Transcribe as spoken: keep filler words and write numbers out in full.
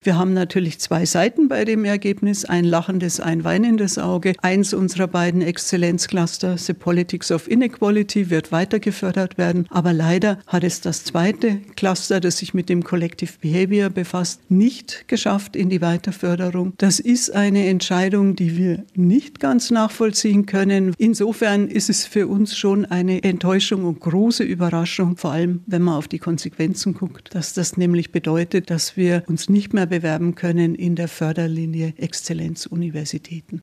Wir haben natürlich zwei Seiten bei dem Ergebnis, ein lachendes, ein weinendes Auge. Eins unserer beiden Exzellenzcluster, The Politics of Inequality, wird weiter gefördert werden. Aber leider hat es das zweite Cluster, das sich mit dem Collective Behavior befasst, nicht geschafft in die Weiterförderung. Das ist eine Entscheidung, die wir nicht ganz nachvollziehen können. Insofern ist es für uns schon eine Enttäuschung und große Überraschung, vor allem wenn man auf die Konsequenzen guckt, dass das nämlich bedeutet, dass wir uns nicht mehr bewerben können in der Förderlinie Exzellenzuniversitäten.